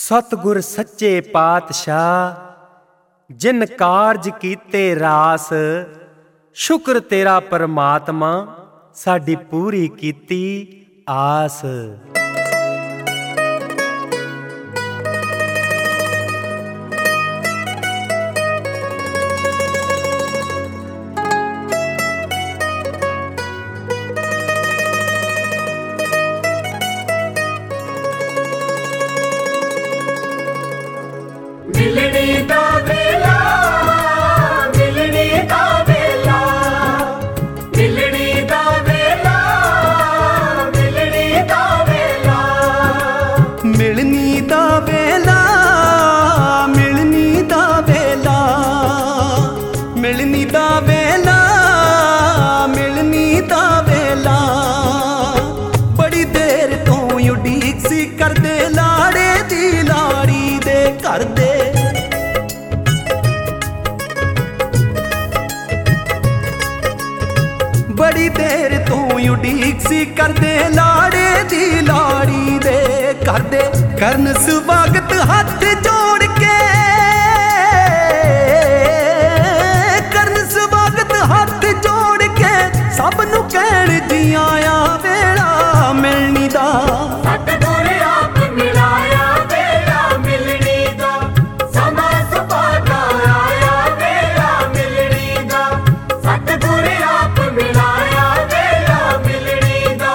सतगुर सच्चे पातशाह जिन कारज कीते रास, शुक्र तेरा परमात्मा साडी पूरी कीती आस। मिलनी दा वेला, मिलनी दा वेला, मिलनी दा वेला, मिलनी दा वेला, मिलनी दा वेला, मिलनी दा वेला, मिलनी दा वेला, मिलनी दा वेला। बड़ी देर तो उड़ीक सी करदे लाड़े दी लाड़ी दे घर दे। बड़ी देर तो उड़ीक सी करदे लाड़े दी लाड़ी दे घर दे। करन स्वागत हाथ जोड़ के, करन स्वागत हाथ जोड़ के, सब नू कहण जी आया वेला मिलनी दा। सतगुर आप मिलाया वेला मिलनी दा, समा सुभागा आया वेला मिलनी दा। सतगुर आप मिलाया वेला मिलनी दा।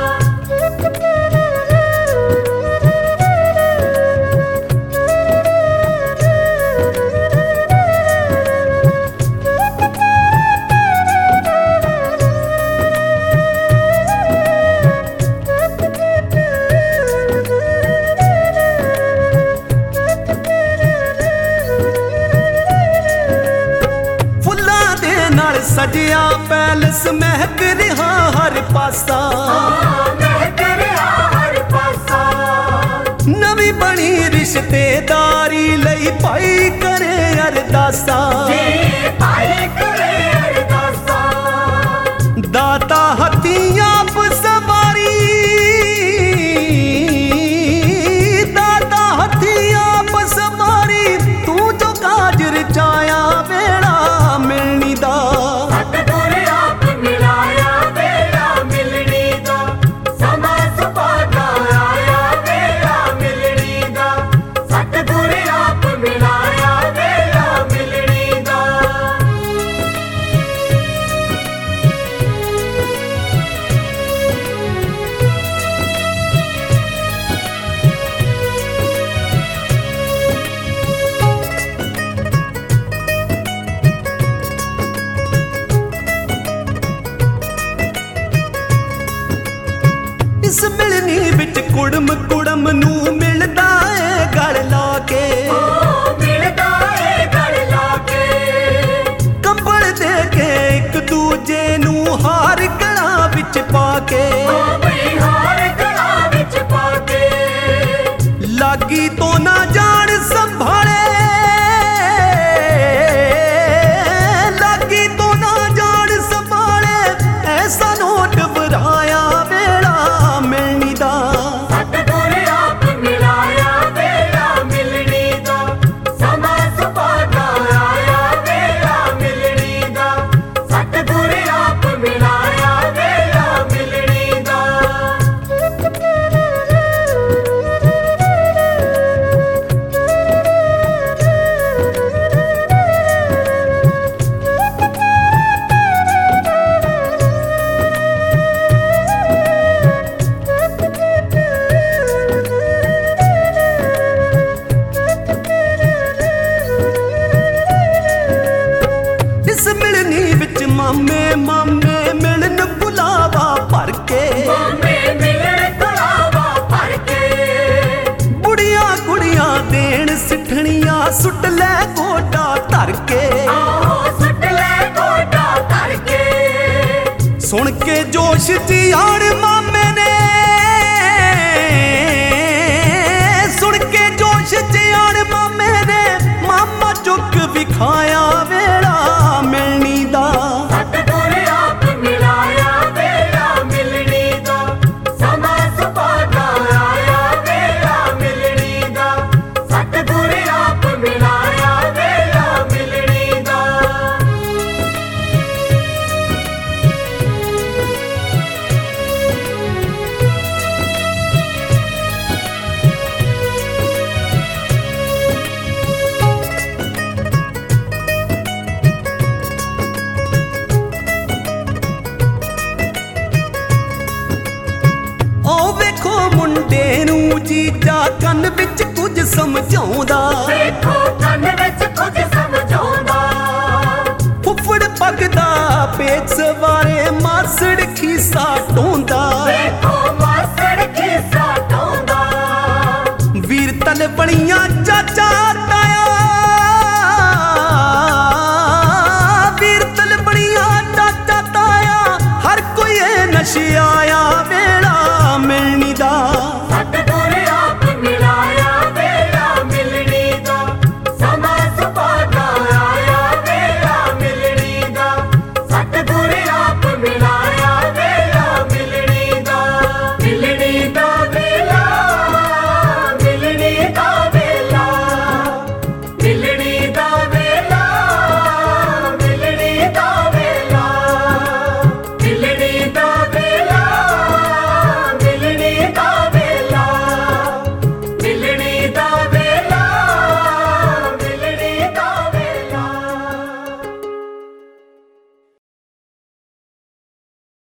सजिया पैलस महक रहा हर पासा, महक रहा हर पासा। नवी बनी रिश्तेदारी लई पाई करे अरदासा, पाई करे अरदासा। दाता हथी आप सवारी, दाता हथी आप सवारी, तू जो काज रचाया वेला मिलनी दा। सतगुर आप मिलाया वेला मिलनी दा, समा सुभागा आया वेला मिलनी दा। सतगुर आप मिलाया वेला मिलनी दा। इस मिलनी विच कुड़म कुड़म नू मिलदा है गल ला के, मिलदा है गल ला के। कंबल दे के एक दूजे नू हार गला विच पाके, हार गला विच पाके। लागी तो ना जान संभाले, लागी तो ना जान संभाले, ऐसा नोट बराया वेला मिलनी दा। सतगुर आप मिलाया वेला मिलनी दा, समा सुभागा आया वेला मिलनी दा। सतगुर आप मिलाया वेला मिलनी दा। इस मिलनी विच मामे मामे मिलन बुलावा भर के, मामे मिलन बुलावा भर के। बुढ़िया कुड़िया देन सिठनिया सुट ले गोटा धर के। आहो सुट ले गोटा धर के। सुन के जोश जी आण मामे ने, सुन के जोश जी आण मामे ने, मामा चुक विखाया वेला मिलनी दा। सतगुर आप मिलाया वेला मिलनी दा, समा सुभागा आया वेला मिलनी दा। ਜੀਜਾ ਕੰਨ ਵਿੱਚ ਕੁਝ ਸਮਝਾਉਂਦਾ। ਵੇਖੋ